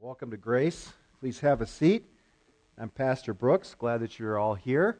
Welcome to Grace. Please have a seat. I'm Pastor Brooks. Glad that you're all here.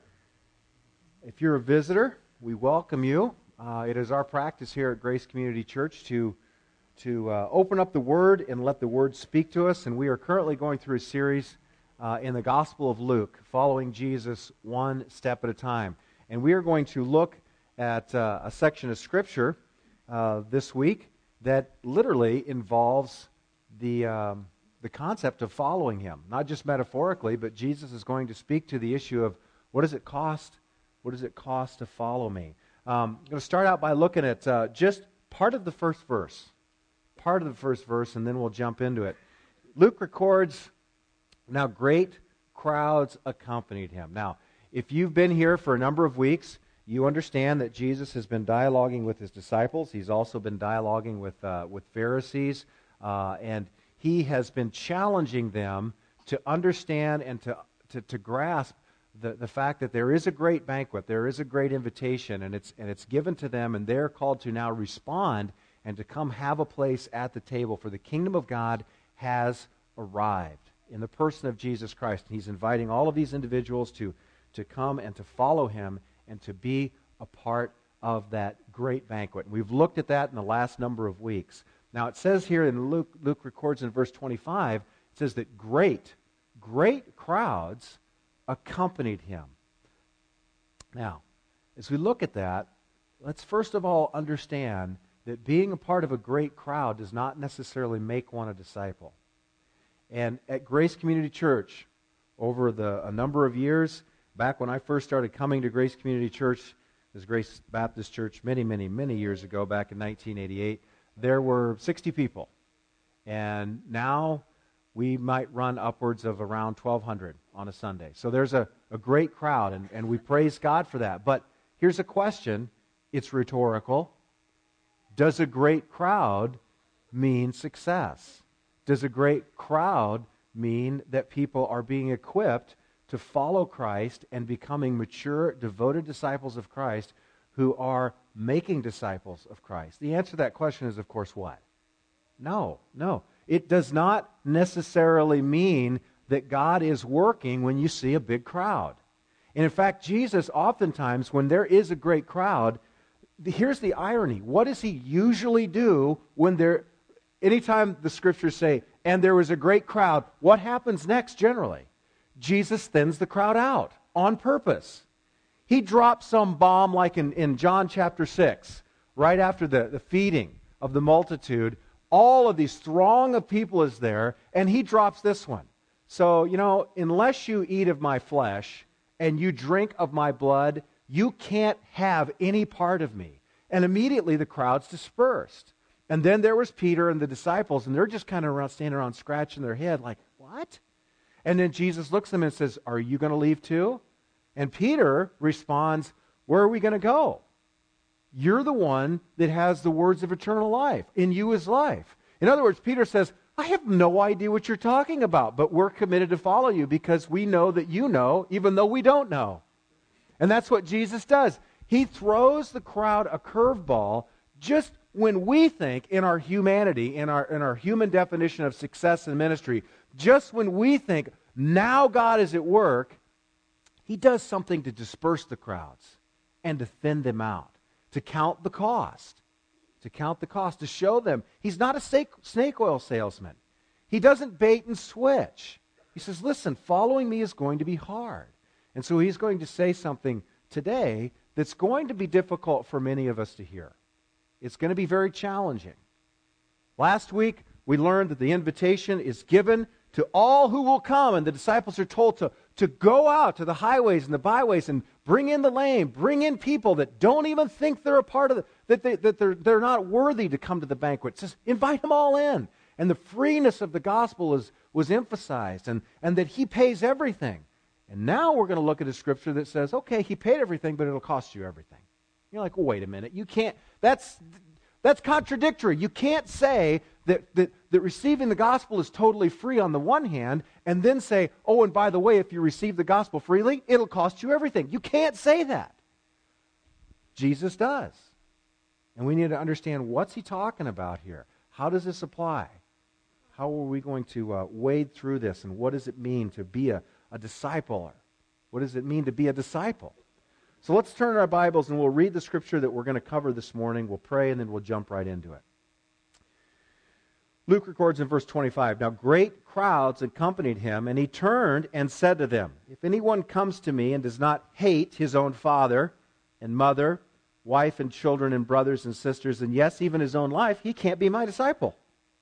If you're a visitor, we welcome you. It is our practice here at Grace Community Church to open up the Word and let the Word speak to us. And we are currently going through a series in the Gospel of Luke, following Jesus one step at a time. And we are going to look at a section of Scripture this week that literally involves the concept of following Him. Not just metaphorically, but Jesus is going to speak to the issue of what does it cost? What does it cost to follow me? I'm going to start out by looking at just part of the first verse. Part of the first verse, and then we'll jump into it. Luke records, now great crowds accompanied Him. Now, if you've been here for a number of weeks, you understand that Jesus has been dialoguing with His disciples. He's also been dialoguing with Pharisees, and He has been challenging them to understand and to grasp the fact that there is a great banquet, there is a great invitation, and it's given to them, and they're called to now respond and to come have a place at the table, for the kingdom of God has arrived in the person of Jesus Christ. And He's inviting all of these individuals to come and to follow Him and to be a part of that great banquet. We've looked at that in the last number of weeks. Now it says here in Luke records in verse 25, it says that great crowds accompanied Him. Now, as we look at that, let's first of all understand that being a part of a great crowd does not necessarily make one a disciple. And at Grace Community Church, over a number of years, back when I first started coming to Grace Community Church, as Grace Baptist Church many years ago, back in 1988, there were 60 people. And now we might run upwards of around 1,200 on a Sunday. So there's a great crowd, and we praise God for that. But here's a question. It's rhetorical. Does a great crowd mean success? Does a great crowd mean that people are being equipped to follow Christ and becoming mature, devoted disciples of Christ who are making disciples of Christ? The answer to that question is, of course, what? No. It does not necessarily mean that God is working when you see a big crowd. And in fact, Jesus oftentimes, when there is a great crowd, here's the irony. What does He usually do anytime the Scriptures say, and there was a great crowd, what happens next generally? Jesus thins the crowd out on purpose. He drops some bomb like in John chapter 6, right after the feeding of the multitude. All of these throng of people is there, and He drops this one. So, unless you eat of my flesh and you drink of my blood, you can't have any part of me. And immediately the crowd's dispersed. And then there was Peter and the disciples, and they're just kind of standing around scratching their head like, what? And then Jesus looks at them and says, are you going to leave too? And Peter responds, where are we going to go? You're the one that has the words of eternal life. In you is life. In other words, Peter says, I have no idea what you're talking about, but we're committed to follow you because we know that you know, even though we don't know. And that's what Jesus does. He throws the crowd a curveball just when we think in our humanity, in our human definition of success in ministry, just when we think now God is at work, He does something to disperse the crowds and to thin them out, to count the cost, to show them He's not a snake oil salesman. He doesn't bait and switch. He says, listen, following me is going to be hard. And so He's going to say something today that's going to be difficult for many of us to hear. It's going to be very challenging. Last week, we learned that the invitation is given to all who will come, and the disciples are told to go out to the highways and the byways and bring in the lame, bring in people that don't even think they're a part of that they're not worthy to come to the banquet. Just invite them all in. And the freeness of the gospel was emphasized, and that He pays everything. And now we're going to look at a scripture that says, okay, He paid everything, but it'll cost you everything. You're like, well, wait a minute. You can't. That's contradictory. You can't say that receiving the gospel is totally free on the one hand, and then say, oh, and by the way, if you receive the gospel freely, it'll cost you everything. You can't say that. Jesus does. And we need to understand, what's He talking about here? How does this apply? How are we going to wade through this? And what does it mean to be a disciple? What does it mean to be a disciple? So let's turn our Bibles and we'll read the scripture that we're going to cover this morning. We'll pray and then we'll jump right into it. Luke records in verse 25, "Now great crowds accompanied him, and he turned and said to them, 'If anyone comes to me and does not hate his own father and mother, wife and children and brothers and sisters, and yes, even his own life, he can't be my disciple.'"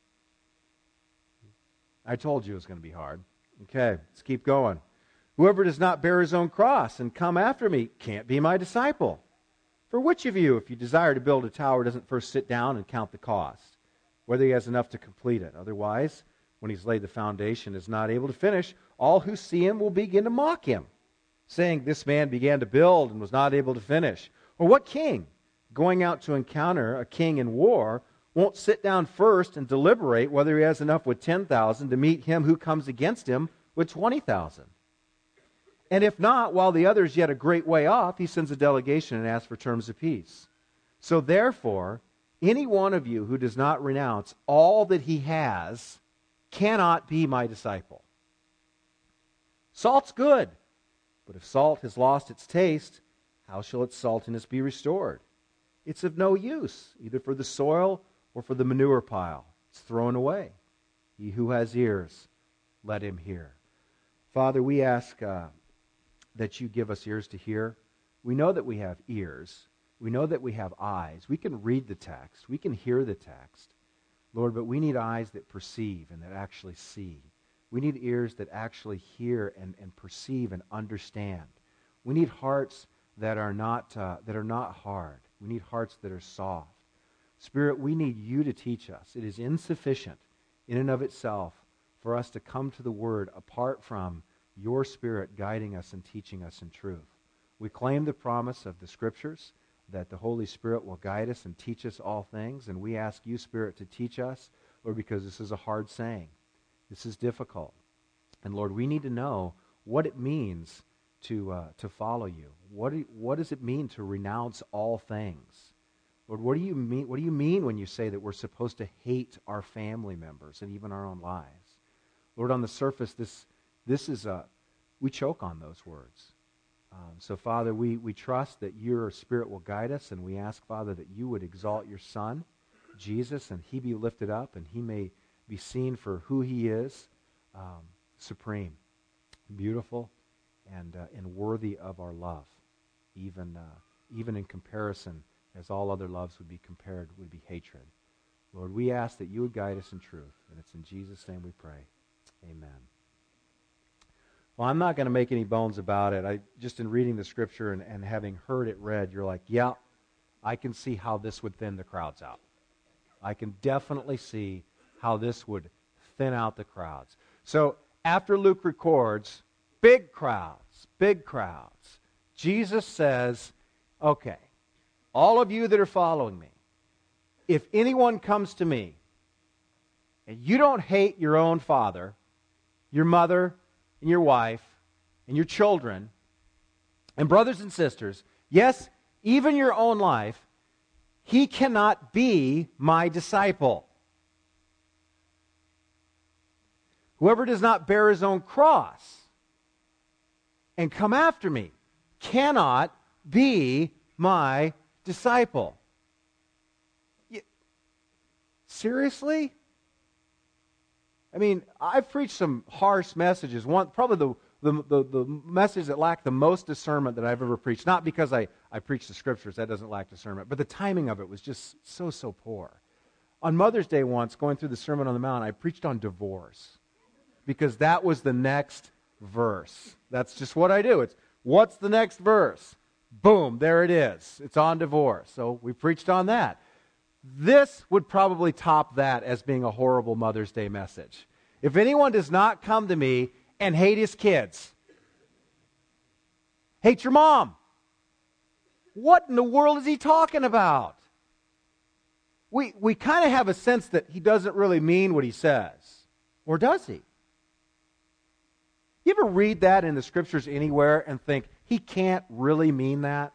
I told you it was going to be hard. Okay, let's keep going. "Whoever does not bear his own cross and come after me can't be my disciple. For which of you, if you desire to build a tower, doesn't first sit down and count the cost, whether he has enough to complete it? Otherwise, when he's laid the foundation, is not able to finish, all who see him will begin to mock him, saying, 'This man began to build and was not able to finish.' Or what king, going out to encounter a king in war, won't sit down first and deliberate whether he has enough with 10,000 to meet him who comes against him with 20,000? And if not, while the other is yet a great way off, he sends a delegation and asks for terms of peace. So therefore, any one of you who does not renounce all that he has cannot be my disciple. Salt's good, but if salt has lost its taste, how shall its saltiness be restored? It's of no use, either for the soil or for the manure pile. It's thrown away. He who has ears, let him hear." Father, we ask that you give us ears to hear. We know that we have ears. We know that we have eyes. We can read the text. We can hear the text. Lord, but we need eyes that perceive and that actually see. We need ears that actually hear and perceive and understand. We need hearts that are not hard. We need hearts that are soft. Spirit, we need you to teach us. It is insufficient in and of itself for us to come to the Word apart from your Spirit guiding us and teaching us in truth. We claim the promise of the Scriptures that the Holy Spirit will guide us and teach us all things, and we ask you, Spirit, to teach us, Lord, because this is a hard saying. This is difficult. And Lord, we need to know what it means to follow you. What does it mean to renounce all things? Lord, what do you mean? What do you mean when you say that we're supposed to hate our family members and even our own lives? Lord, on the surface, we choke on those words. So, Father, we trust that your Spirit will guide us, and we ask, Father, that you would exalt your Son, Jesus, and he be lifted up, and he may be seen for who he is, supreme, beautiful, and worthy of our love, even in comparison, as all other loves would be compared, would be hatred. Lord, we ask that you would guide us in truth, and it's in Jesus' name we pray. Amen. Well, I'm not going to make any bones about it. Just in reading the Scripture and having heard it read, you're like, yeah, I can see how this would thin the crowds out. I can definitely see how this would thin out the crowds. So after Luke records, big crowds, Jesus says, okay, all of you that are following me, if anyone comes to me and you don't hate your own father, your mother, and your wife, and your children, and brothers and sisters, yes, even your own life, he cannot be my disciple. Whoever does not bear his own cross and come after me cannot be my disciple. Seriously? I mean, I've preached some harsh messages. Probably the message that lacked the most discernment that I've ever preached. Not because I preached the Scriptures, that doesn't lack discernment, but the timing of it was just so poor. On Mother's Day once, going through the Sermon on the Mount, I preached on divorce because that was the next verse. That's just what I do. It's, what's the next verse? Boom, there it is. It's on divorce. So we preached on that. This would probably top that as being a horrible Mother's Day message. If anyone does not come to me and hate his kids, hate your mom, what in the world is he talking about? We kind of have a sense that he doesn't really mean what he says. Or does he? You ever read that in the Scriptures anywhere and think, he can't really mean that?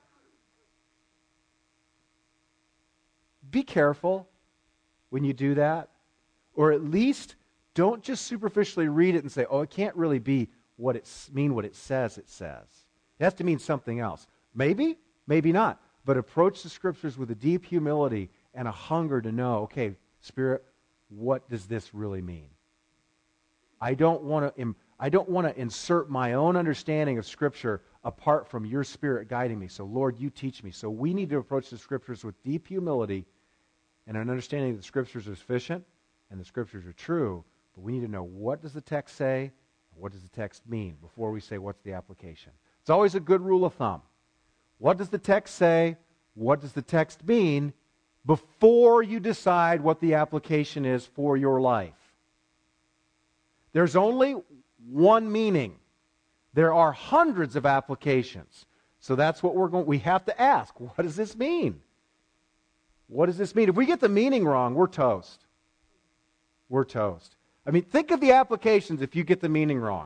Be careful when you do that. Or at least don't just superficially read it and say, oh, it can't really be what it says it says. It has to mean something else. Maybe, maybe not. But approach the Scriptures with a deep humility and a hunger to know, okay, Spirit, what does this really mean? I don't want to insert my own understanding of Scripture apart from your Spirit guiding me. So, Lord, you teach me. So we need to approach the Scriptures with deep humility and an understanding that the Scriptures are sufficient and the Scriptures are true. But we need to know, what does the text say and what does the text mean before we say, what's the application? It's always a good rule of thumb. What does the text say? What does the text mean before you decide what the application is for your life? There's only one meaning. There are hundreds of applications. So that's what we have to ask. What does this mean? What does this mean? If we get the meaning wrong, we're toast. We're toast. I mean, think of the applications if you get the meaning wrong.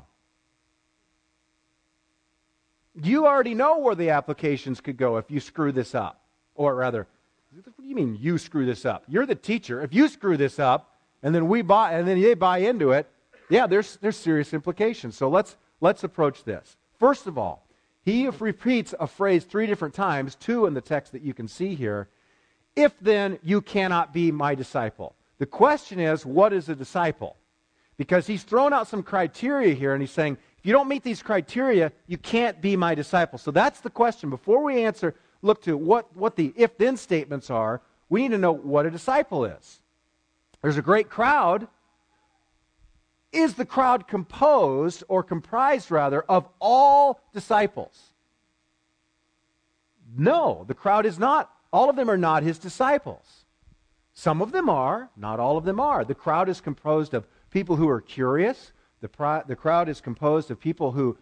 You already know where the applications could go if you screw this up. Or rather, what do you mean you screw this up? You're the teacher. If you screw this up, and then they buy into it, yeah, there's serious implications. So let's approach this. First of all, he repeats a phrase 3 different times, 2 in the text that you can see here. If then you cannot be my disciple. The question is, what is a disciple? Because he's thrown out some criteria here, and he's saying, if you don't meet these criteria, you can't be my disciple. So that's the question. Before we look to what the if-then statements are, we need to know what a disciple is. There's a great crowd. Is the crowd composed, or comprised rather, of all disciples? No, the crowd is not. All of them are not his disciples. Some of them are, not all of them are. The crowd is composed of people who are curious. The crowd is composed of people who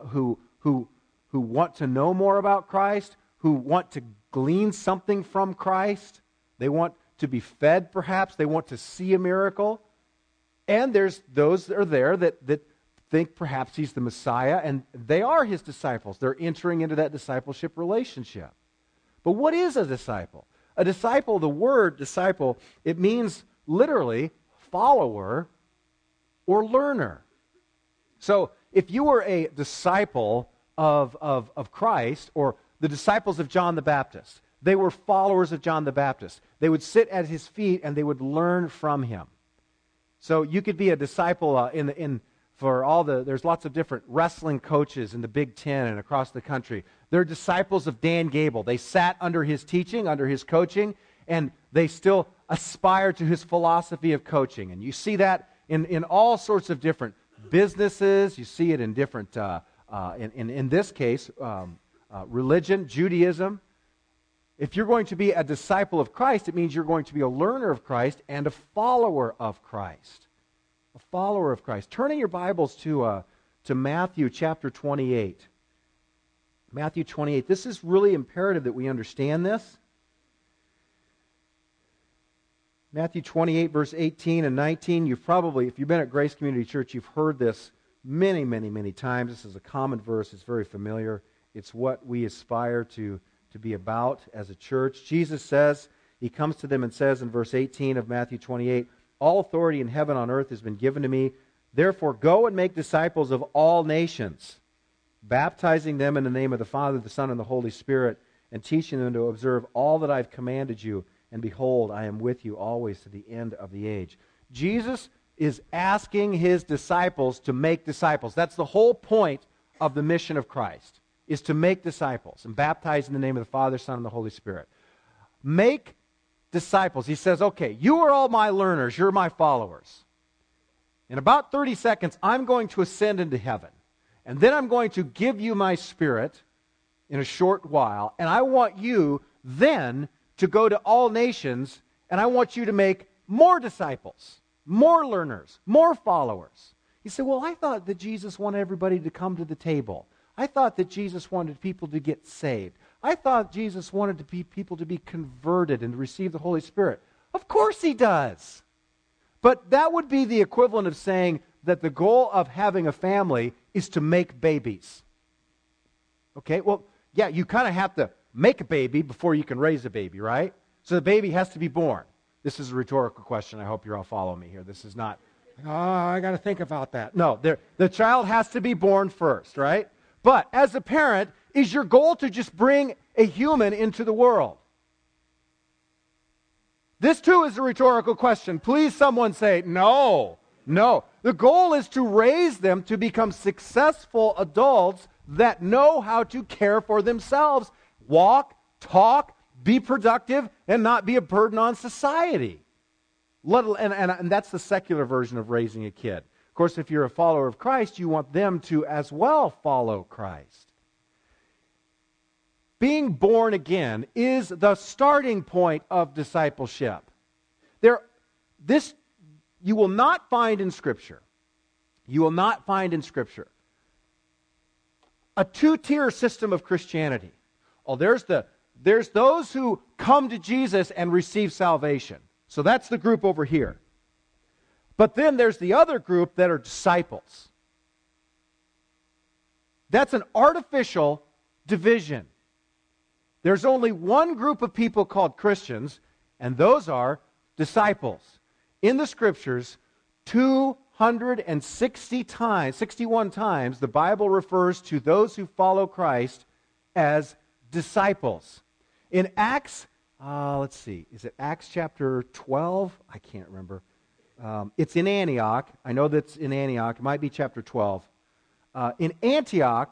want to know more about Christ, who want to glean something from Christ. They want to be fed, perhaps. They want to see a miracle. And there's those that are there that think perhaps he's the Messiah, and they are his disciples. They're entering into that discipleship relationship. But what is a disciple? A disciple, the word disciple, it means literally follower or learner. So if you were a disciple of Christ, or the disciples of John the Baptist, they were followers of John the Baptist. They would sit at his feet and they would learn from him. So you could be a disciple there's lots of different wrestling coaches in the Big Ten and across the country. They're disciples of Dan Gable. They sat under his teaching, under his coaching, and they still aspire to his philosophy of coaching. And you see that in all sorts of different businesses. You see it in different, in this case, religion, Judaism. If you're going to be a disciple of Christ, it means you're going to be a learner of Christ and a follower of Christ. A follower of Christ. Turn in your Bibles to Matthew chapter 28. Matthew 28. This is really imperative that we understand this. Matthew 28, verse 18 and 19. You've probably, if you've been at Grace Community Church, you've heard this many, many, many times. This is a common verse. It's very familiar. It's what we aspire to be about as a church. Jesus says, he comes to them and says in verse 18 of Matthew 28, all authority in heaven and on earth has been given to me. Therefore, go and make disciples of all nations, baptizing them in the name of the Father, the Son, and the Holy Spirit, and teaching them to observe all that I've commanded you. And behold, I am with you always to the end of the age. Jesus is asking his disciples to make disciples. That's the whole point of the mission of Christ, is to make disciples and baptize in the name of the Father, Son, and the Holy Spirit. Make disciples. He says, okay, you are all my learners. You're my followers. In about 30 seconds, I'm going to ascend into heaven. And then I'm going to give you my Spirit in a short while. And I want you then to go to all nations, and I want you to make more disciples, more learners, more followers. He said, well, I thought that Jesus wanted everybody to come to the table. I thought that Jesus wanted people to get saved. I thought Jesus wanted people to be converted and to receive the Holy Spirit. Of course he does. But that would be the equivalent of saying that the goal of having a family is to make babies. Okay, well, yeah, you kind of have to make a baby before you can raise a baby, right? So the baby has to be born. This is a rhetorical question. I hope you're all following me here. This is not Oh, I got to think about that. No, the child has to be born first, right? But as a parent, is your goal to just bring a human into the world? This too is a rhetorical question. Please someone say, no, no. The goal is to raise them to become successful adults that know how to care for themselves, walk, talk, be productive, and not be a burden on society. And that's the secular version of raising a kid. Of course, if you're a follower of Christ, you want them to as well follow Christ. Being born again is the starting point of discipleship. This you will not find in Scripture. You will not find in Scripture a two-tier system of Christianity. Oh, there's those who come to Jesus and receive salvation. So that's the group over here. But then there's the other group that are disciples. That's an artificial division. There's only one group of people called Christians, and those are disciples. In the Scriptures, 61 times, the Bible refers to those who follow Christ as disciples. In Acts, is it Acts chapter 12? I can't remember. It's in Antioch. I know that's in Antioch. It might be chapter 12. In Antioch,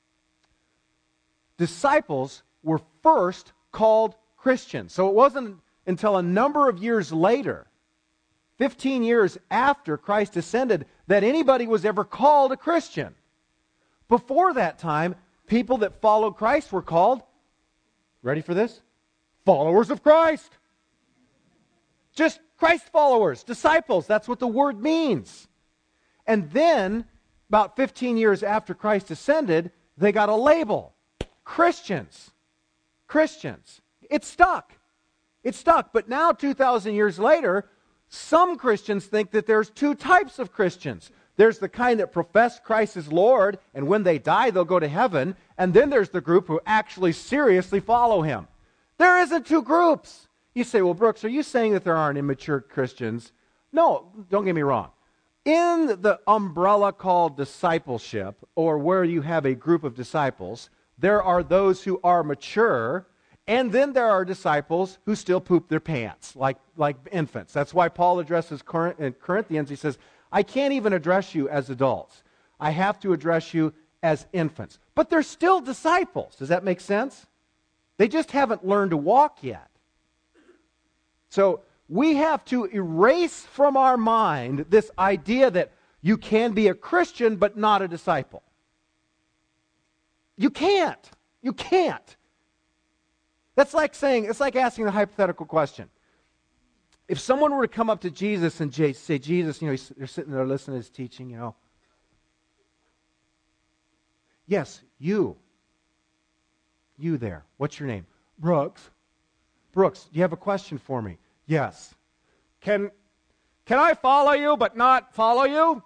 disciples were first called Christians. So it wasn't until a number of years later, 15 years after Christ ascended, that anybody was ever called a Christian. Before that time, people that followed Christ were called, ready for this? Followers of Christ. Just Christ followers, disciples. That's what the word means. And then, about 15 years after Christ ascended, they got a label. Christians. Christians. It stuck. It stuck. But now, 2,000 years later, some Christians think that there's two types of Christians. There's the kind that profess Christ as Lord, and when they die, they'll go to heaven. And then there's the group who actually seriously follow Him. There isn't two groups. You say, well, Brooks, are you saying that there aren't immature Christians? No, don't get me wrong. In the umbrella called discipleship, or where you have a group of disciples, there are those who are mature, and then there are disciples who still poop their pants, like infants. That's why Paul addresses in Corinthians, he says, I can't even address you as adults. I have to address you as infants. But they're still disciples. Does that make sense? They just haven't learned to walk yet. So we have to erase from our mind this idea that you can be a Christian but not a disciple. You can't. You can't. It's like asking the hypothetical question. If someone were to come up to Jesus and say, Jesus, they're sitting there listening to his teaching, Yes, you there. What's your name? Brooks. Brooks, do you have a question for me? Yes. Can I follow you but not follow you?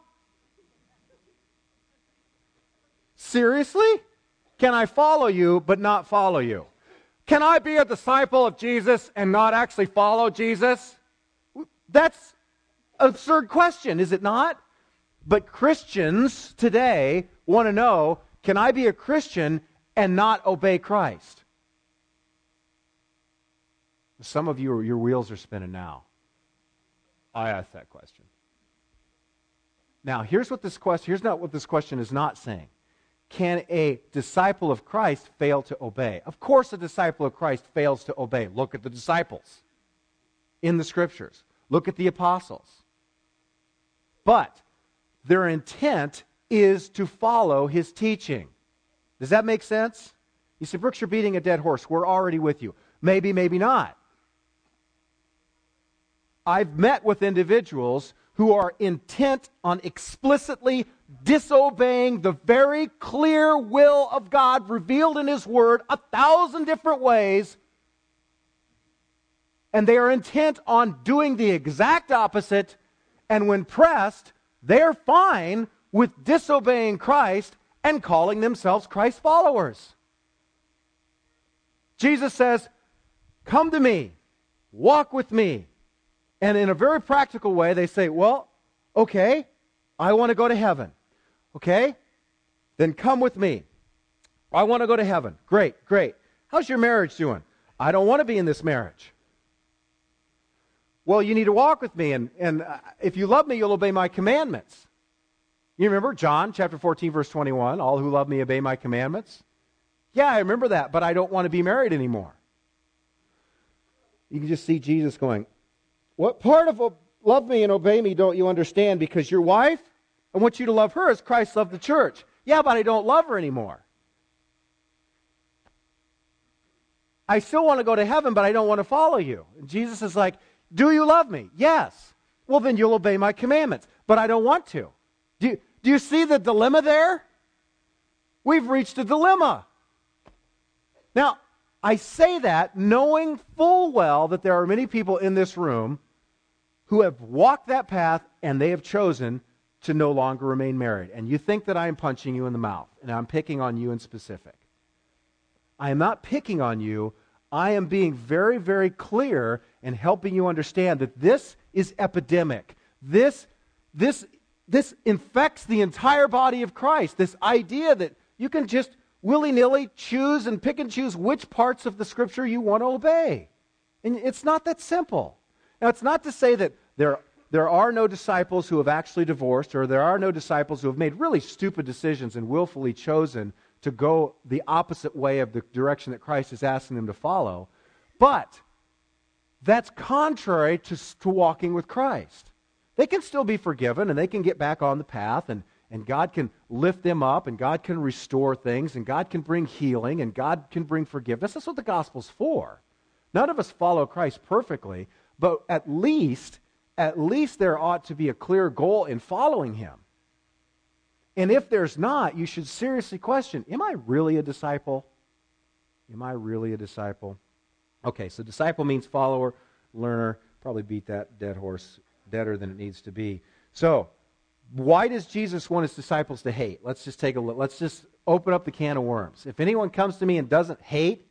Seriously? Can I follow you but not follow you? Can I be a disciple of Jesus and not actually follow Jesus? That's an absurd question, is it not? But Christians today want to know, can I be a Christian and not obey Christ? Some of you, your wheels are spinning now. I asked that question. Now, here's not what this question is not saying. Can a disciple of Christ fail to obey? Of course a disciple of Christ fails to obey. Look at the disciples in the Scriptures. Look at the apostles. But their intent is to follow His teaching. Does that make sense? You say, Brooks, you're beating a dead horse. We're already with you. Maybe, maybe not. I've met with individuals who are intent on explicitly disobeying the very clear will of God revealed in His Word 1,000 different ways, and they are intent on doing the exact opposite, and when pressed, they're fine with disobeying Christ and calling themselves Christ followers. Jesus says, come to me, walk with me. And in a very practical way, they say, well, Okay, I want to go to heaven. Okay, then come with me. I want to go to heaven. Great, great. How's your marriage doing? I don't want to be in this marriage. Well, you need to walk with me, and if you love me, you'll obey my commandments. You remember John chapter 14, verse 21, all who love me obey my commandments? Yeah, I remember that, but I don't want to be married anymore. You can just see Jesus going, what part of love me and obey me don't you understand? Because your wife, I want you to love her as Christ loved the church. Yeah, but I don't love her anymore. I still want to go to heaven, but I don't want to follow you. And Jesus is like, do you love me? Yes. Well, then you'll obey my commandments, but I don't want to. Do you see the dilemma there? We've reached a dilemma. Now, I say that knowing full well that there are many people in this room who have walked that path and they have chosen to no longer remain married. And you think that I am punching you in the mouth and I'm picking on you in specific. I am not picking on you. I am being very, very clear and helping you understand that this is epidemic. This infects the entire body of Christ. This idea that you can just willy-nilly choose and pick and choose which parts of the Scripture you want to obey. And it's not that simple. Now, it's not to say that there are no disciples who have actually divorced, or there are no disciples who have made really stupid decisions and willfully chosen to go the opposite way of the direction that Christ is asking them to follow. But that's contrary to walking with Christ. They can still be forgiven, and they can get back on the path, and God can lift them up, and God can restore things, and God can bring healing, and God can bring forgiveness. That's what the gospel's for. None of us follow Christ perfectly, but at least there ought to be a clear goal in following Him. And if there's not, you should seriously question, am I really a disciple? Am I really a disciple? Okay, so disciple means follower, learner. Probably beat that dead horse deader than it needs to be. So, why does Jesus want His disciples to hate? Let's just take a look. Let's just open up the can of worms. If anyone comes to me and doesn't hate,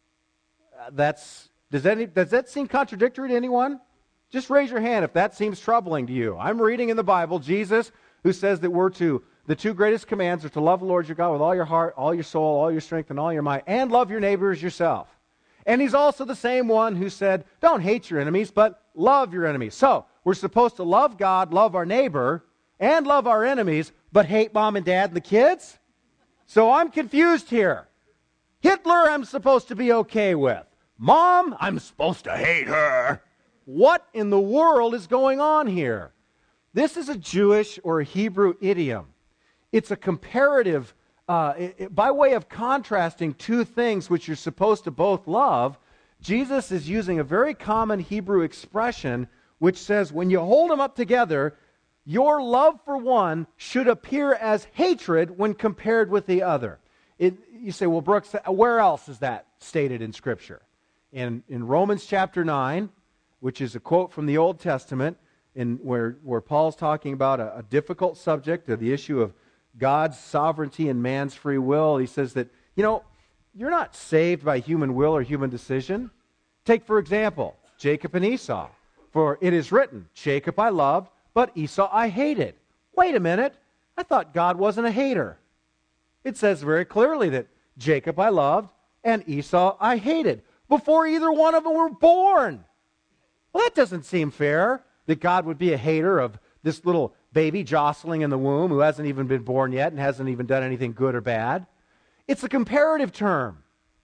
does that seem contradictory to anyone? Just raise your hand if that seems troubling to you. I'm reading in the Bible Jesus, who says that the two greatest commands are to love the Lord your God with all your heart, all your soul, all your strength, and all your might, and love your neighbor as yourself. And He's also the same one who said, don't hate your enemies, but love your enemies. So, we're supposed to love God, love our neighbor, and love our enemies, but hate mom and dad and the kids? So I'm confused here. Hitler I'm supposed to be okay with. Mom, I'm supposed to hate her. What in the world is going on here? This is a Jewish or a Hebrew idiom. It's a comparative, by way of contrasting two things which you're supposed to both love. Jesus is using a very common Hebrew expression which says when you hold them up together, your love for one should appear as hatred when compared with the other. You say, well, Brooks, where else is that stated in Scripture? In Romans chapter 9, which is a quote from the Old Testament, where Paul's talking about a difficult subject, the issue of God's sovereignty and man's free will. He says that, you're not saved by human will or human decision. Take, for example, Jacob and Esau. For it is written, Jacob I loved, but Esau I hated. Wait a minute. I thought God wasn't a hater. It says very clearly that Jacob I loved and Esau I hated before either one of them were born. Well, that doesn't seem fair, that God would be a hater of this little baby jostling in the womb who hasn't even been born yet and hasn't even done anything good or bad. It's a comparative term.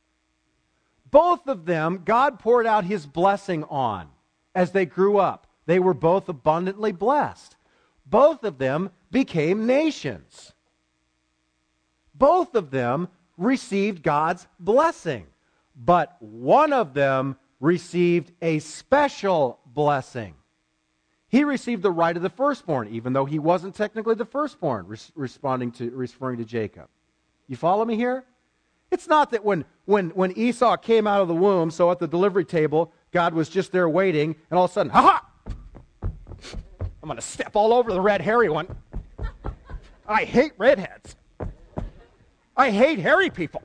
Both of them, God poured out His blessing on as they grew up. They were both abundantly blessed. Both of them became nations. Both of them received God's blessing. But one of them received a special blessing. He received the right of the firstborn, even though he wasn't technically the firstborn, referring to Jacob. You follow me here? It's not that when Esau came out of the womb, so at the delivery table, God was just there waiting, and all of a sudden, ha-ha! I'm going to step all over the red hairy one. I hate redheads. I hate hairy people.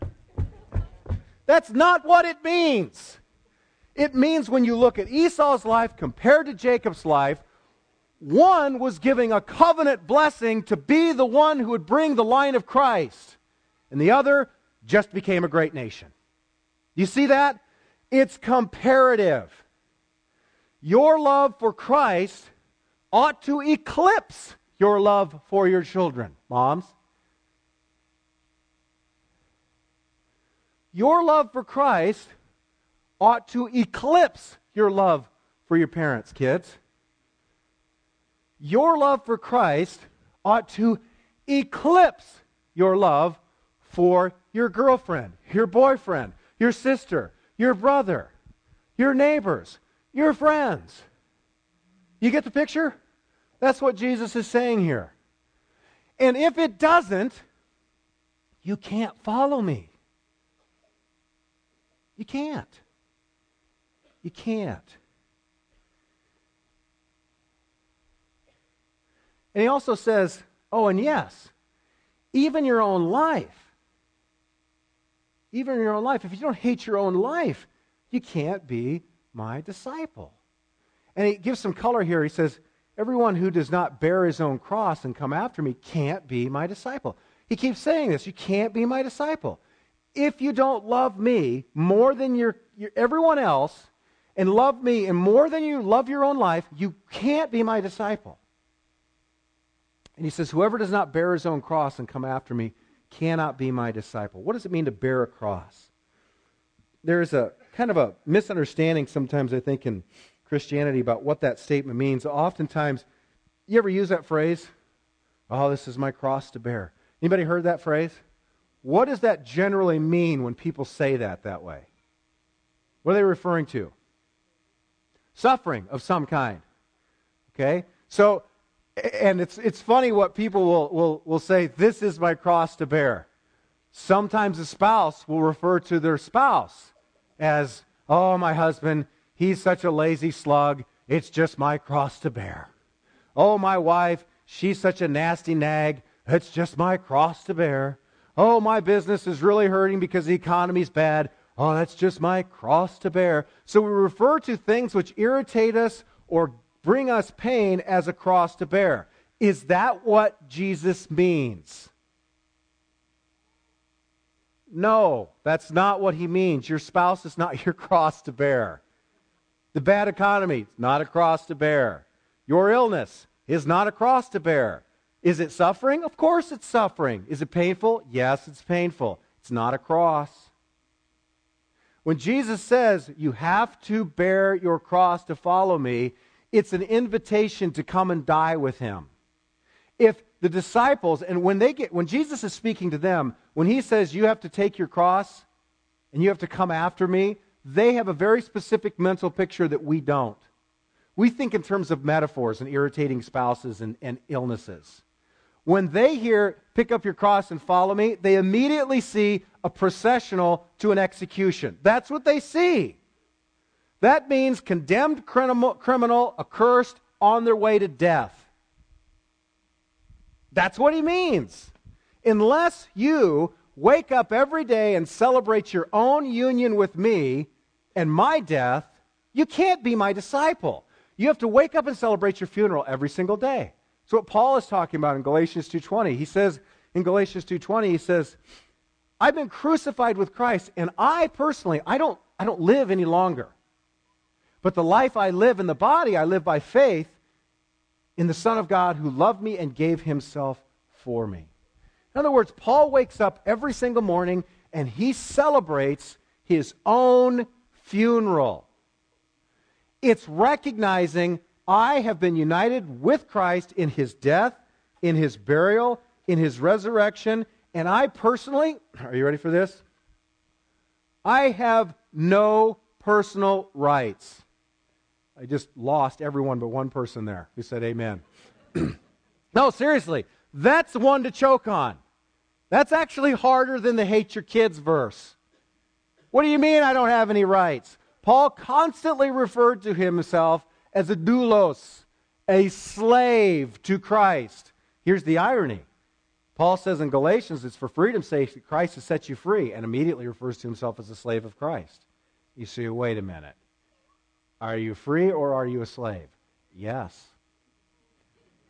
That's not what it means. It means when you look at Esau's life compared to Jacob's life, One was giving a covenant blessing to be the one who would bring the line of Christ, and the other just became a great nation. You see that? It's comparative. Your love for Christ ought to eclipse your love for your children, moms. Your love for Christ ought to eclipse your love for your parents, kids. Your love for Christ ought to eclipse your love for your girlfriend, your boyfriend, your sister, your brother, your neighbors, your friends. You get the picture? That's what Jesus is saying here. And if it doesn't, you can't follow me. You can't. You can't. And he also says, oh, and yes, even your own life. Even in your own life. If you don't hate your own life, you can't be my disciple. And he gives some color here. He says, everyone who does not bear his own cross and come after me can't be my disciple. He keeps saying this. You can't be my disciple. If you don't love me more than your everyone else, and love me and more than you love your own life, you can't be my disciple. And he says, whoever does not bear his own cross and come after me cannot be my disciple. What does it mean to bear a cross? There's a kind of a misunderstanding sometimes, I think, in Christianity about what that statement means. Oftentimes, you ever use that phrase? Oh, this is my cross to bear. Anybody heard that phrase? What does that generally mean when people say that way? What are they referring to? Suffering of some kind. Okay? So, and it's funny what people will say, this is my cross to bear. Sometimes a spouse will refer to their spouse as, oh, my husband, he's such a lazy slug, it's just my cross to bear. Oh, my wife, she's such a nasty nag, it's just my cross to bear. Oh, my business is really hurting because the economy's bad. Oh, that's just my cross to bear. So we refer to things which irritate us or bring us pain as a cross to bear. Is that what Jesus means? No, that's not what he means. Your spouse is not your cross to bear. The bad economy, not a cross to bear. Your illness is not a cross to bear. Is it suffering? Of course it's suffering. Is it painful? Yes, it's painful. It's not a cross. When Jesus says, you have to bear your cross to follow me, it's an invitation to come and die with him. If the disciples, and when Jesus is speaking to them, when he says you have to take your cross and you have to come after me, they have a very specific mental picture that we don't. We think in terms of metaphors and irritating spouses and illnesses. When they hear, pick up your cross and follow me, they immediately see a processional to an execution. That's what they see. That means condemned criminal, accursed, on their way to death. That's what he means. Unless you wake up every day and celebrate your own union with me and my death, you can't be my disciple. You have to wake up and celebrate your funeral every single day. That's what Paul is talking about in Galatians 2:20. He says, in Galatians 2:20, he says, I've been crucified with Christ, and I personally, I don't live any longer. But the life I live in the body, I live by faith in the Son of God who loved me and gave himself for me. In other words, Paul wakes up every single morning and he celebrates his own funeral. It's recognizing I have been united with Christ in his death, in his burial, in his resurrection, and I personally, are you ready for this? I have no personal rights. I just lost everyone but one person there who said amen. No, seriously, that's one to choke on. That's actually harder than the hate your kids verse. What do you mean I don't have any rights? Paul constantly referred to himself as a doulos, a slave to Christ. Here's the irony. Paul says in Galatians, it's for freedom's sake that Christ has set you free, and immediately refers to himself as a slave of Christ. You say, wait a minute. Are you free or are you a slave? Yes.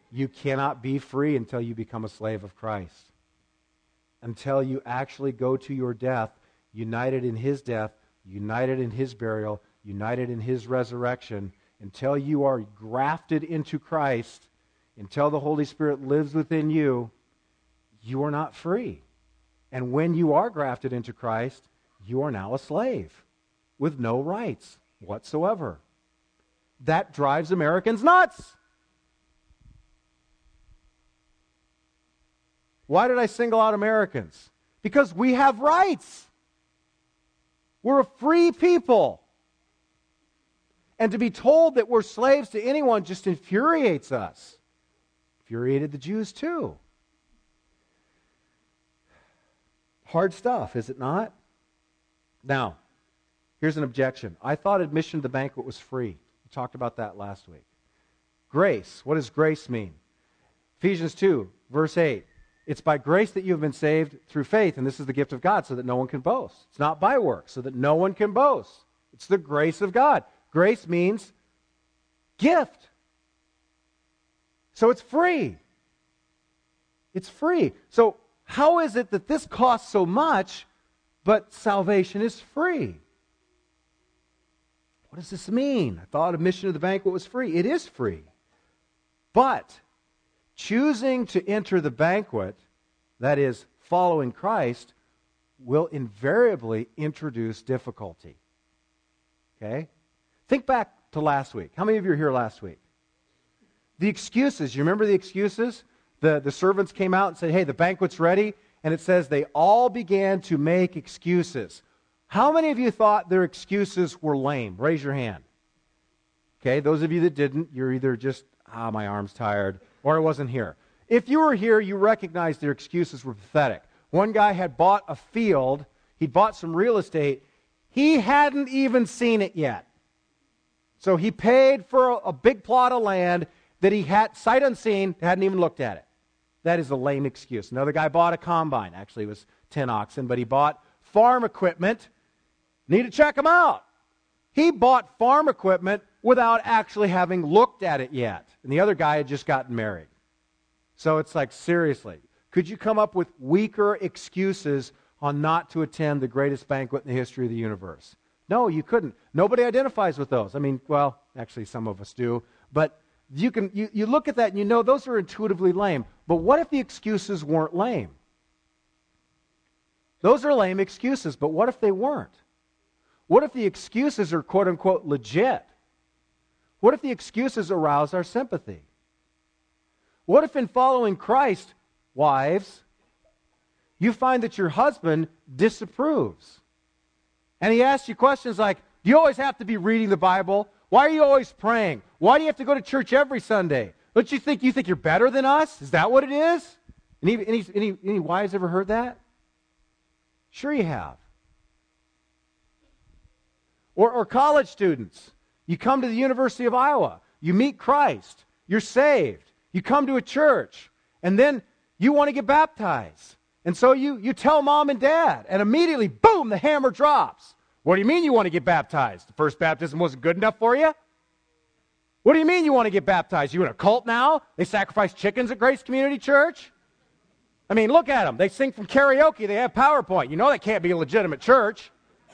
You cannot be free until you become a slave of Christ. Until you actually go to your death, united in His death, united in His burial, united in His resurrection, until you are grafted into Christ, until the Holy Spirit lives within you, you are not free. And when you are grafted into Christ, you are now a slave with no rights whatsoever. That drives Americans nuts. Why did I single out Americans? Because we have rights. We're a free people. And to be told that we're slaves to anyone just infuriates us. Infuriated the Jews too. Hard stuff, is it not? Now, here's an objection. I thought admission to the banquet was free. We talked about that last week. Grace. What does grace mean? Ephesians 2, verse 8. It's by grace that you have been saved through faith, and this is the gift of God, so that no one can boast. It's not by works, so that no one can boast. It's the grace of God. Grace means gift. So it's free. It's free. So how is it that this costs so much, but salvation is free? What does this mean? I thought admission to the banquet was free. It is free. But choosing to enter the banquet, that is, following Christ, will invariably introduce difficulty. Okay? Think back to last week. How many of you were here last week? The excuses. You remember the excuses? The servants came out and said, hey, the banquet's ready. And it says they all began to make excuses. How many of you thought their excuses were lame? Raise your hand. Okay, those of you that didn't, you're either just, my arm's tired, or I wasn't here. If you were here, you recognize their excuses were pathetic. One guy had bought a field. He'd bought some real estate. He hadn't even seen it yet. So he paid for a big plot of land that he had, sight unseen, hadn't even looked at it. That is a lame excuse. Another guy bought a combine. Actually, it was 10 oxen, but he bought farm equipment. Need to check him out. He bought farm equipment without actually having looked at it yet. And the other guy had just gotten married. So it's like, seriously, could you come up with weaker excuses on not to attend the greatest banquet in the history of the universe? No, you couldn't. Nobody identifies with those. I mean, well, actually some of us do. But you look at that and you know those are intuitively lame. But what if the excuses weren't lame? Those are lame excuses, but what if they weren't? What if the excuses are quote-unquote legit? What if the excuses arouse our sympathy? What if in following Christ, wives, you find that your husband disapproves? And he asks you questions like, do you always have to be reading the Bible? Why are you always praying? Why do you have to go to church every Sunday? Don't you think you're better than us? Is that what it is? Any wives ever heard that? Sure you have. Or college students. You come to the University of Iowa. You meet Christ. You're saved. You come to a church. And then you want to get baptized. And so you tell mom and dad. And immediately, boom, the hammer drops. What do you mean you want to get baptized? The first baptism wasn't good enough for you? What do you mean you want to get baptized? You in a cult now? They sacrifice chickens at Grace Community Church? I mean, look at them. They sing from karaoke. They have PowerPoint. You know that can't be a legitimate church.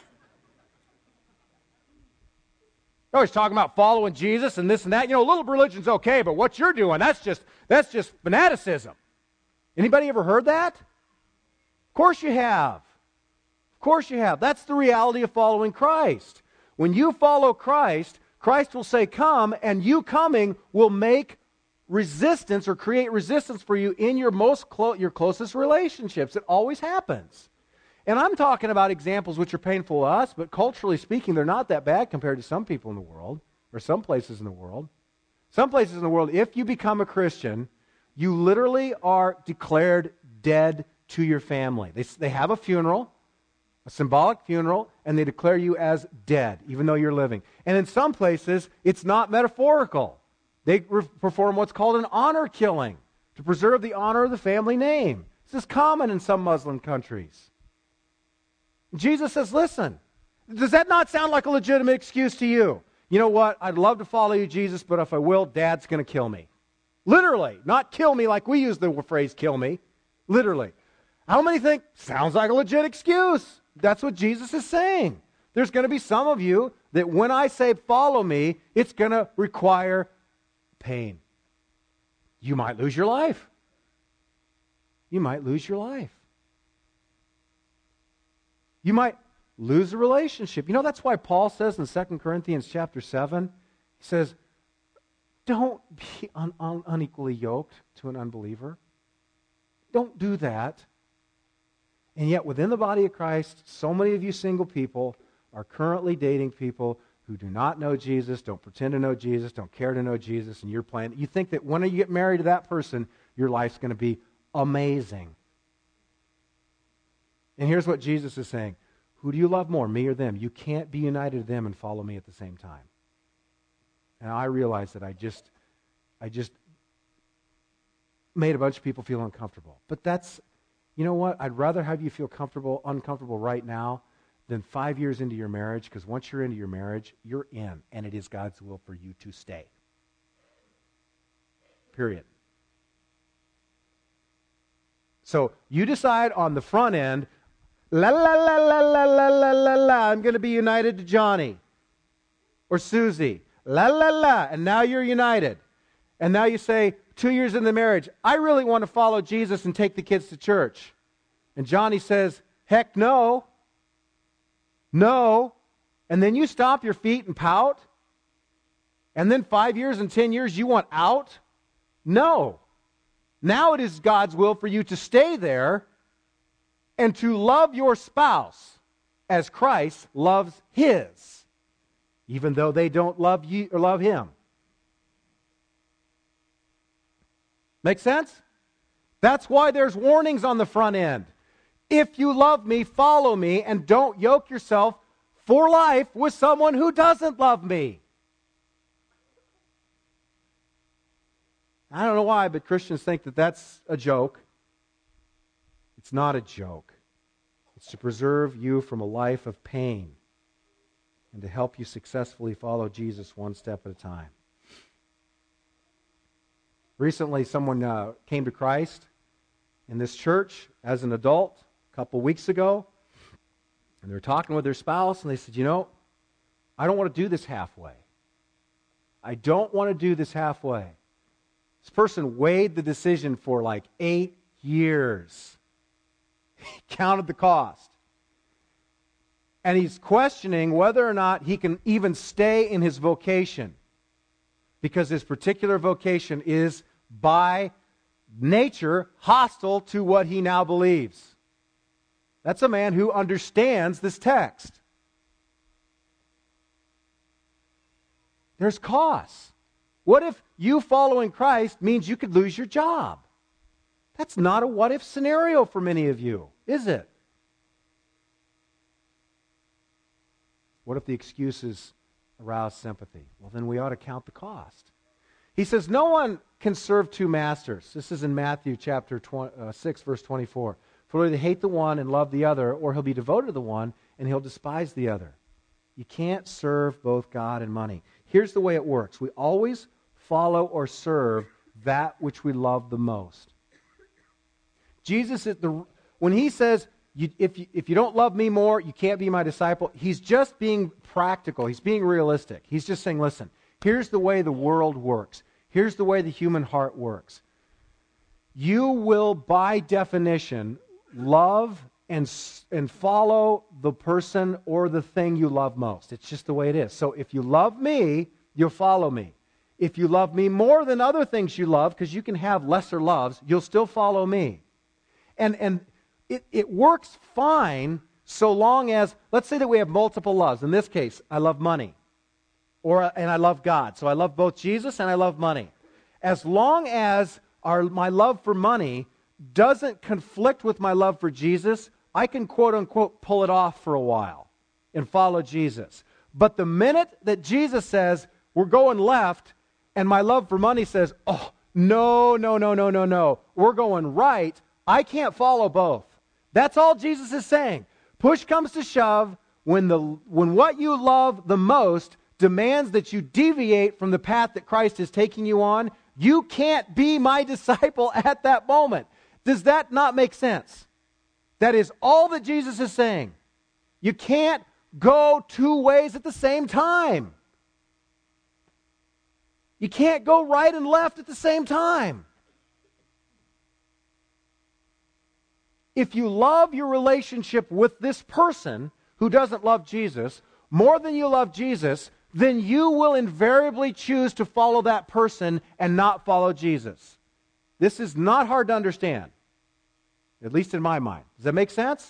They're always talking about following Jesus and this and that. You know, a little religion's okay, but what you're doing, that's just fanaticism. Anybody ever heard that? Of course you have. Of course you have. That's the reality of following Christ. When you follow Christ, Christ will say, come, and you coming will make resistance or create resistance for you in your your closest relationships. It always happens. And I'm talking about examples which are painful to us, but culturally speaking, they're not that bad compared to some people in the world, or some places in the world. Some places in the world, if you become a Christian, you literally are declared dead to your family. They have a funeral, a symbolic funeral, and they declare you as dead, even though you're living. And in some places, it's not metaphorical. They perform what's called an honor killing to preserve the honor of the family name. This is common in some Muslim countries. Jesus says, listen, does that not sound like a legitimate excuse to you? You know what? I'd love to follow you, Jesus, but if I will, Dad's going to kill me. Literally. Not kill me like we use the phrase kill me. Literally. How many think, sounds like a legit excuse? That's what Jesus is saying. There's going to be some of you that when I say follow me, it's going to require pain. You might lose your life. You might lose your life. You might lose a relationship. You know, that's why Paul says in 2 Corinthians chapter 7, he says, don't be unequally yoked to an unbeliever. Don't do that. And yet within the body of Christ, so many of you single people are currently dating people who do not know Jesus, don't pretend to know Jesus, don't care to know Jesus, and you're planning. You think that when you get married to that person, your life's going to be amazing. And here's what Jesus is saying. Who do you love more, me or them? You can't be united to them and follow me at the same time. And I realize that I just made a bunch of people feel uncomfortable. But that's, you know what? I'd rather have you feel uncomfortable right now than 5 years into your marriage, because once you're into your marriage, you're in, and it is God's will for you to stay. Period. So you decide on the front end, la la la la la la la la la, I'm going to be united to Johnny or Susie. La la la, and now you're united. And now you say, 2 years into the marriage, I really want to follow Jesus and take the kids to church. And Johnny says, heck no. No. And then you stomp your feet and pout. And then 5 years and 10 years you want out? No. Now it is God's will for you to stay there and to love your spouse as Christ loves his, even though they don't love you or love him. Make sense? That's why there's warnings on the front end. If you love me, follow me, and don't yoke yourself for life with someone who doesn't love me. I don't know why, but Christians think that that's a joke. It's not a joke. It's to preserve you from a life of pain and to help you successfully follow Jesus one step at a time. Recently, someone came to Christ in this church as an adult a couple weeks ago, and they were talking with their spouse, and they said, you know, I don't want to do this halfway. I don't want to do this halfway. This person weighed the decision for like 8 years. He counted the cost. And he's questioning whether or not he can even stay in his vocation, because his particular vocation is by nature hostile to what he now believes. That's a man who understands this text. There's costs. What if you following Christ means you could lose your job? That's not a what-if scenario for many of you, is it? What if the excuses arouse sympathy? Well, then we ought to count the cost. He says, no one can serve two masters. This is in Matthew chapter 6, verse 24. For he'll either hate the one and love the other, or he'll be devoted to the one and he'll despise the other. You can't serve both God and money. Here's the way it works. We always follow or serve that which we love the most. Jesus, when he says, if you don't love me more, you can't be my disciple, he's just being practical. He's being realistic. He's just saying, listen, here's the way the world works. Here's the way the human heart works. You will, by definition, love and follow the person or the thing you love most. It's just the way it is. So if you love me, you'll follow me. If you love me more than other things you love, because you can have lesser loves, you'll still follow me. And it works fine so long as, let's say that we have multiple loves. In this case, I love money. And I love God. So I love both Jesus and I love money. As long as my love for money doesn't conflict with my love for Jesus, I can quote-unquote pull it off for a while and follow Jesus. But the minute that Jesus says, we're going left, and my love for money says, oh, no, we're going right, I can't follow both. That's all Jesus is saying. Push comes to shove, when what you love the most demands that you deviate from the path that Christ is taking you on, You can't be my disciple at that moment. Does that not make sense? That is all that Jesus is saying. You can't go two ways at the same time. You can't go right and left at the same time. If you love your relationship with this person who doesn't love Jesus more than you love Jesus, then you will invariably choose to follow that person and not follow Jesus. This is not hard to understand, at least in my mind. Does that make sense?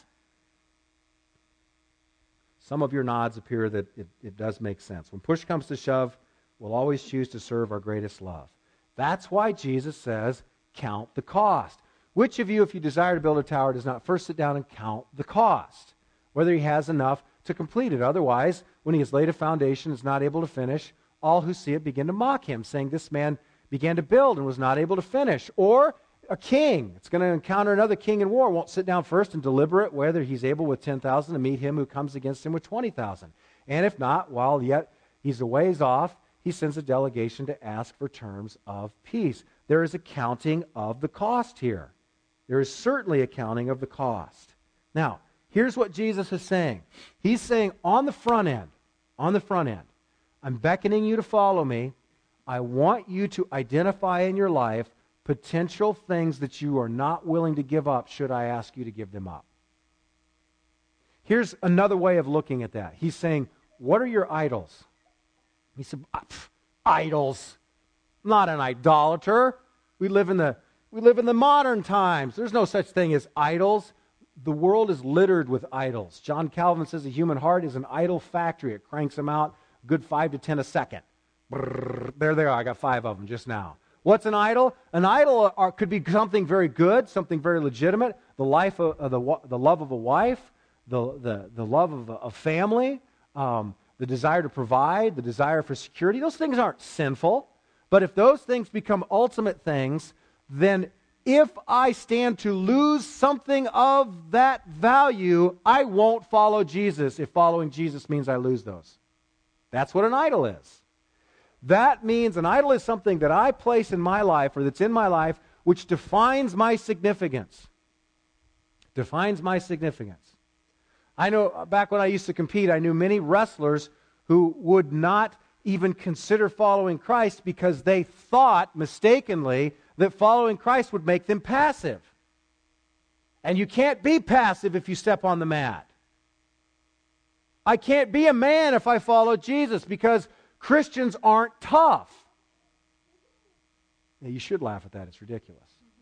Some of your nods appear that it does make sense. When push comes to shove, we'll always choose to serve our greatest love. That's why Jesus says, count the cost. Which of you, if you desire to build a tower, does not first sit down and count the cost, whether he has enough to complete it? Otherwise, when he has laid a foundation and is not able to finish, all who see it begin to mock him, saying, this man began to build and was not able to finish. Or a king, it's going to encounter another king in war, won't sit down first and deliberate whether he's able with 10,000 to meet him who comes against him with 20,000. And if not, while yet he's a ways off, he sends a delegation to ask for terms of peace. There is a counting of the cost here. There is certainly a counting of the cost. Now, here's what Jesus is saying. He's saying on the front end, I'm beckoning you to follow me. I want you to identify in your life potential things that you are not willing to give up should I ask you to give them up. Here's another way of looking at that. He's saying, what are your idols? He said, idols. I'm not an idolater. We live in the modern times. There's no such thing as idols. The world is littered with idols. John Calvin says the human heart is an idol factory. It cranks them out a good 5 to 10 a second. Brrr, there they are. I got 5 of them just now. What's an idol? An idol could be something very good, something very legitimate. The love of a wife, the love of a family, the desire to provide, the desire for security. Those things aren't sinful. But if those things become ultimate things, then if I stand to lose something of that value, I won't follow Jesus if following Jesus means I lose those. That's what an idol is. That means an idol is something that I place in my life or that's in my life which defines my significance. Defines my significance. I know back when I used to compete, I knew many wrestlers who would not even consider following Christ because they thought mistakenly that following Christ would make them passive. And you can't be passive if you step on the mat. I can't be a man if I follow Jesus because Christians aren't tough. Now, you should laugh at that. It's ridiculous.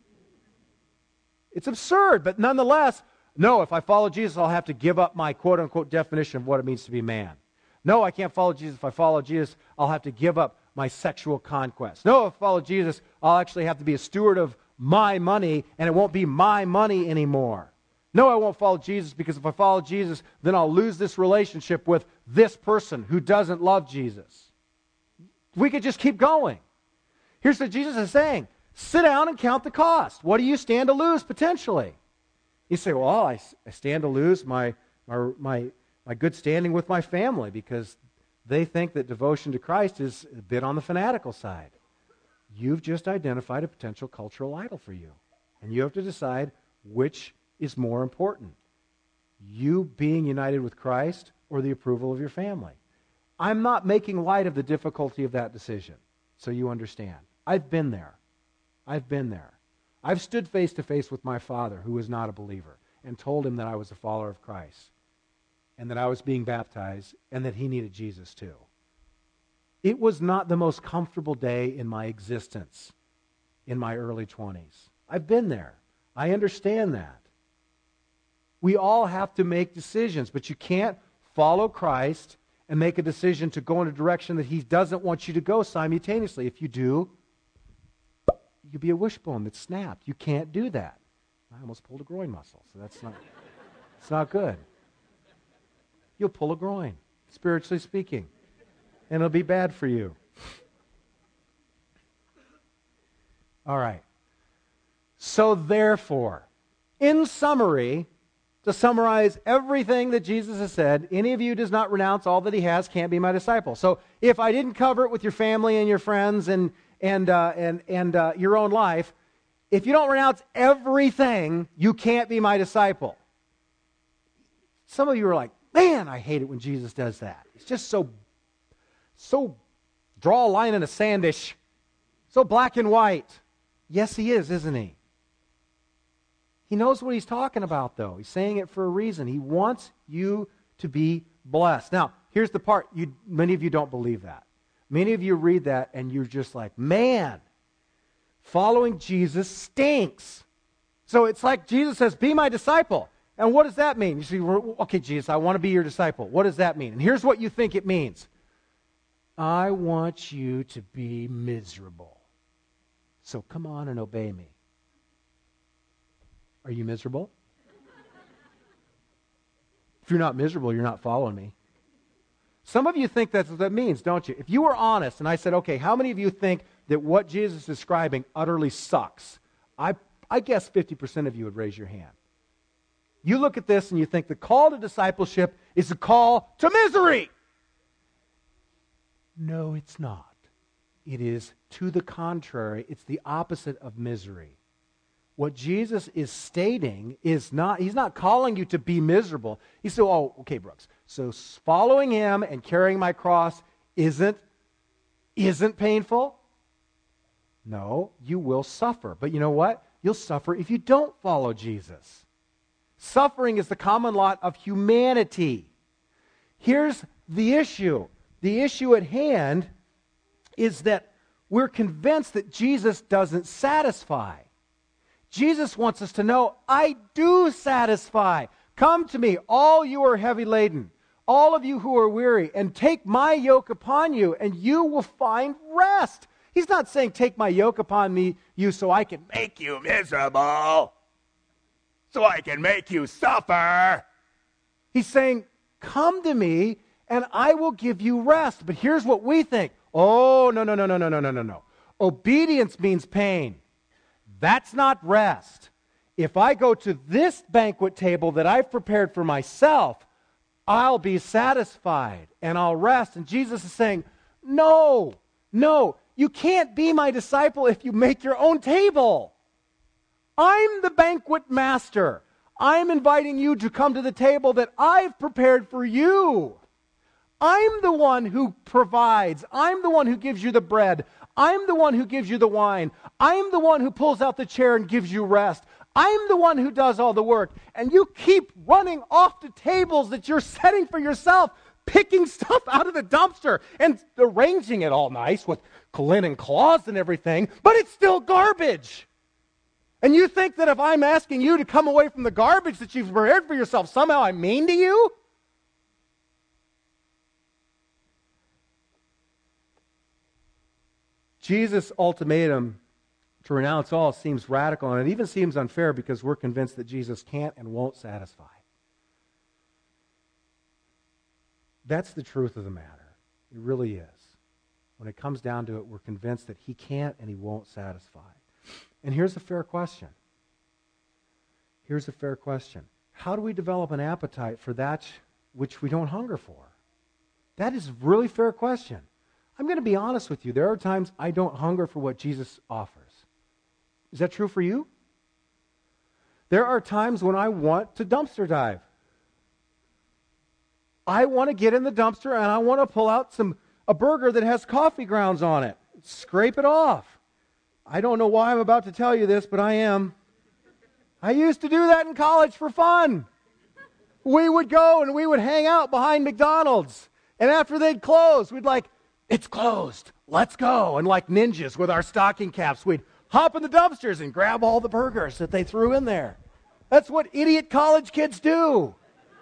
It's absurd, but nonetheless, no, if I follow Jesus, I'll have to give up my quote-unquote definition of what it means to be man. No, I can't follow Jesus. If I follow Jesus, I'll have to give up my sexual conquest. No, if I follow Jesus, I'll actually have to be a steward of my money, and it won't be my money anymore. No, I won't follow Jesus because if I follow Jesus, then I'll lose this relationship with this person who doesn't love Jesus. We could just keep going. Here's what Jesus is saying. Sit down and count the cost. What do you stand to lose potentially? You say, well, I stand to lose my good standing with my family because they think that devotion to Christ is a bit on the fanatical side. You've just identified a potential cultural idol for you. And you have to decide which is more important. You being united with Christ or the approval of your family. I'm not making light of the difficulty of that decision, so you understand. I've been there. I've stood face to face with my father, who was not a believer, and told him that I was a follower of Christ, and that I was being baptized, and that he needed Jesus too. It was not the most comfortable day in my existence in my early 20s. I've been there. I understand that. We all have to make decisions, but you can't follow Christ and make a decision to go in a direction that he doesn't want you to go simultaneously. If you do, you'll be a wishbone that's snapped. You can't do that. I almost pulled a groin muscle, so it's not good. You'll pull a groin, spiritually speaking, and it'll be bad for you. All right. So therefore, in summary, to summarize everything that Jesus has said, any of you does not renounce all that he has can't be my disciple. So if I didn't cover it with your family and your friends and and your own life, if you don't renounce everything, you can't be my disciple. Some of you are like, man, I hate it when Jesus does that. It's just so draw a line in the sandish, so black and white. Yes, he is, isn't he? He knows what he's talking about, though. He's saying it for a reason. He wants you to be blessed. Now, here's the part. Many of you don't believe that. Many of you read that and you're just like, man, following Jesus stinks. So it's like Jesus says, be my disciple. And what does that mean? You say, okay, Jesus, I want to be your disciple. What does that mean? And here's what you think it means. I want you to be miserable. So come on and obey me. Are you miserable? If you're not miserable, you're not following me. Some of you think that's what that means, don't you? If you were honest and I said, okay, how many of you think that what Jesus is describing utterly sucks? I guess 50% of you would raise your hand. You look at this and you think the call to discipleship is a call to misery. No, it's not. It is to the contrary. It's the opposite of misery. What Jesus is stating is not, he's not calling you to be miserable. He said, oh, okay, Brooks, so following him and carrying my cross isn't painful? No, you will suffer. But you know what? You'll suffer if you don't follow Jesus. Suffering is the common lot of humanity. Here's the issue. The issue at hand is that we're convinced that Jesus doesn't satisfy. Jesus wants us to know, I do satisfy. Come to me, all you are heavy laden, all of you who are weary, and take my yoke upon you, and you will find rest. He's not saying, take my yoke upon you so I can make you miserable, so I can make you suffer. He's saying, come to me, and I will give you rest. But here's what we think. Oh, no. Obedience means pain. That's not rest. If I go to this banquet table that I've prepared for myself, I'll be satisfied and I'll rest. And Jesus is saying, no, you can't be my disciple if you make your own table. I'm the banquet master. I'm inviting you to come to the table that I've prepared for you. I'm the one who provides. I'm the one who gives you the bread. I'm the one who gives you the wine. I'm the one who pulls out the chair and gives you rest. I'm the one who does all the work. And you keep running off to tables that you're setting for yourself, picking stuff out of the dumpster and arranging it all nice with linen cloths and everything, but it's still garbage. And you think that if I'm asking you to come away from the garbage that you've prepared for yourself, somehow I'm mean to you? Jesus' ultimatum to renounce all seems radical, and it even seems unfair because we're convinced that Jesus can't and won't satisfy. That's the truth of the matter. It really is. When it comes down to it, we're convinced that he can't and he won't satisfy. And here's a fair question. How do we develop an appetite for that which we don't hunger for? That is a really fair question. I'm going to be honest with you. There are times I don't hunger for what Jesus offers. Is that true for you? There are times when I want to dumpster dive. I want to get in the dumpster and I want to pull out a burger that has coffee grounds on it. Scrape it off. I don't know why I'm about to tell you this, but I am. I used to do that in college for fun. We would go and we would hang out behind McDonald's. And after they'd close, we'd like, it's closed. Let's go. And like ninjas with our stocking caps, we'd hop in the dumpsters and grab all the burgers that they threw in there. That's what idiot college kids do.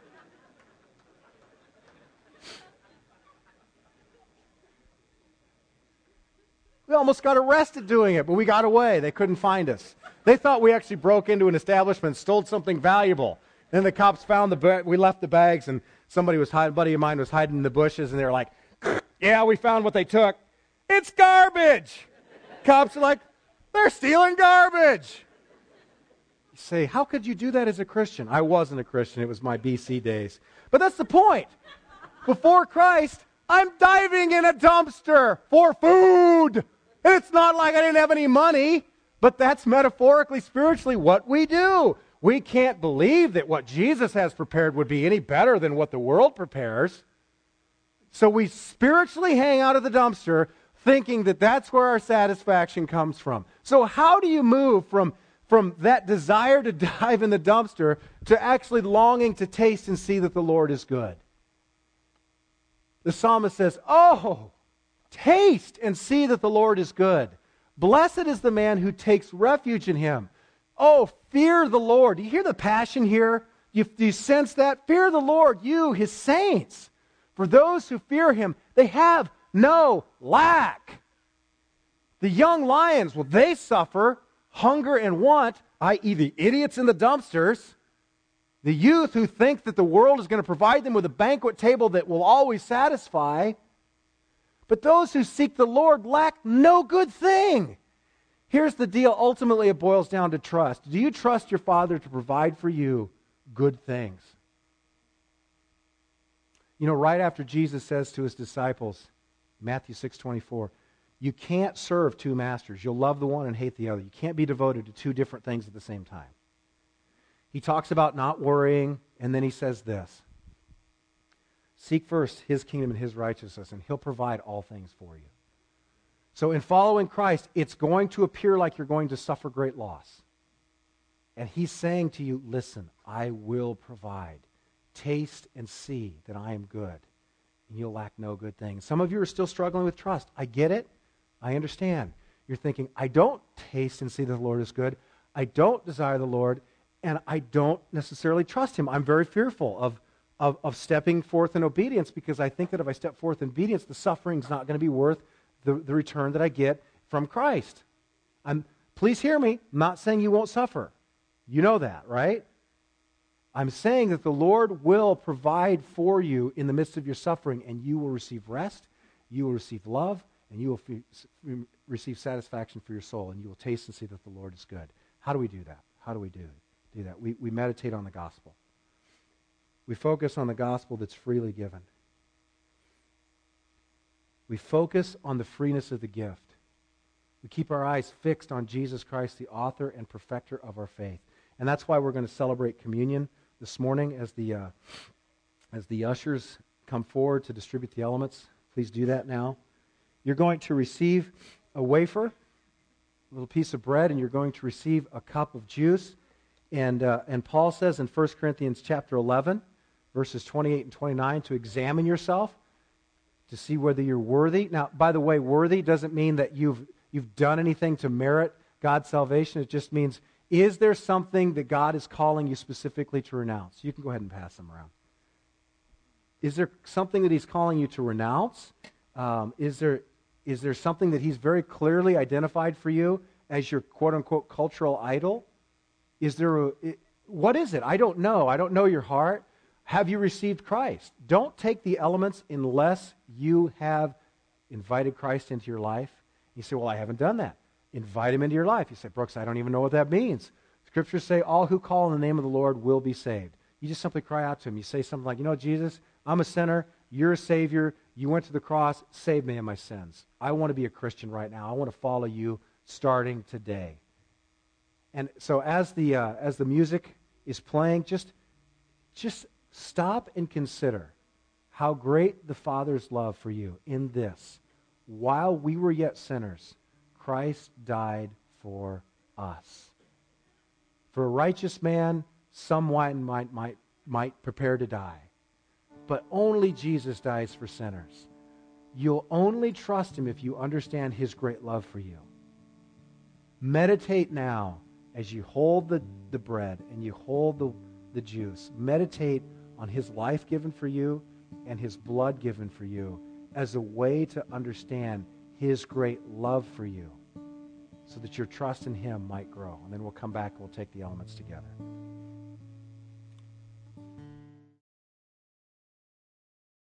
We almost got arrested doing it, but we got away. They couldn't find us. They thought we actually broke into an establishment, stole something valuable. Then the cops found we left the bags, and a buddy of mine was hiding in the bushes, and they were like, yeah, we found what they took. It's garbage. Cops are like, they're stealing garbage. You say, how could you do that as a Christian? I wasn't a Christian. It was my BC days. But that's the point. Before Christ, I'm diving in a dumpster for food. And it's not like I didn't have any money, but that's metaphorically, spiritually what we do. We can't believe that what Jesus has prepared would be any better than what the world prepares. So we spiritually hang out of the dumpster thinking that that's where our satisfaction comes from. So how do you move from that desire to dive in the dumpster to actually longing to taste and see that the Lord is good? The psalmist says, oh, taste and see that the Lord is good. Blessed is the man who takes refuge in him. Oh, fear the Lord. Do you hear the passion here? Do you sense that? Fear the Lord, you, his saints. For those who fear him, they have no lack. The young lions, well, they suffer hunger and want, i.e. the idiots in the dumpsters. The youth who think that the world is going to provide them with a banquet table that will always satisfy. But those who seek the Lord lack no good thing. Here's the deal. Ultimately, it boils down to trust. Do you trust your Father to provide for you good things? You know, right after Jesus says to his disciples, Matthew 6:24, you can't serve two masters. You'll love the one and hate the other. You can't be devoted to two different things at the same time. He talks about not worrying, and then he says this. Seek first his kingdom and his righteousness, and he'll provide all things for you. So in following Christ, it's going to appear like you're going to suffer great loss. And he's saying to you, listen, I will provide. Taste and see that I am good, and you'll lack no good thing. Some of you are still struggling with trust. I get it. I understand. You're thinking, I don't taste and see that the Lord is good. I don't desire the Lord, and I don't necessarily trust him. I'm very fearful of stepping forth in obedience because I think that if I step forth in obedience, the suffering's not going to be worth the return that I get from Christ. Please hear me. I'm not saying you won't suffer. You know that, right? I'm saying that the Lord will provide for you in the midst of your suffering, and you will receive rest, you will receive love, and you will receive satisfaction for your soul, and you will taste and see that the Lord is good. How do we do that? How do we do that? We meditate on the gospel. We focus on the gospel that's freely given. We focus on the freeness of the gift. We keep our eyes fixed on Jesus Christ, the author and perfecter of our faith. And that's why we're going to celebrate communion this morning as the ushers come forward to distribute the elements. Please do that now. You're going to receive a wafer, a little piece of bread, and you're going to receive a cup of juice. And Paul says in 1 Corinthians chapter 11, verses 28 and 29, to examine yourself, to see whether you're worthy. Now, by the way, worthy doesn't mean that you've done anything to merit God's salvation. It just means, is there something that God is calling you specifically to renounce? You can go ahead and pass them around. Is there something that he's calling you to renounce? Is there something that he's very clearly identified for you as your quote-unquote cultural idol? What is it? I don't know. I don't know your heart. Have you received Christ? Don't take the elements unless you have invited Christ into your life. You say, well, I haven't done that. Invite him into your life. You say, Brooks, I don't even know what that means. Scriptures say all who call on the name of the Lord will be saved. You just simply cry out to him. You say something like, Jesus, I'm a sinner. You're a Savior. You went to the cross. Save me of my sins. I want to be a Christian right now. I want to follow you starting today. And so as the music is playing, just stop and consider how great the Father's love for you in this. While we were yet sinners, Christ died for us. For a righteous man, someone might prepare to die. But only Jesus dies for sinners. You'll only trust him if you understand his great love for you. Meditate now as you hold the bread and you hold the juice. Meditate on his life given for you and his blood given for you as a way to understand his great love for you so that your trust in him might grow. And then we'll come back and we'll take the elements together.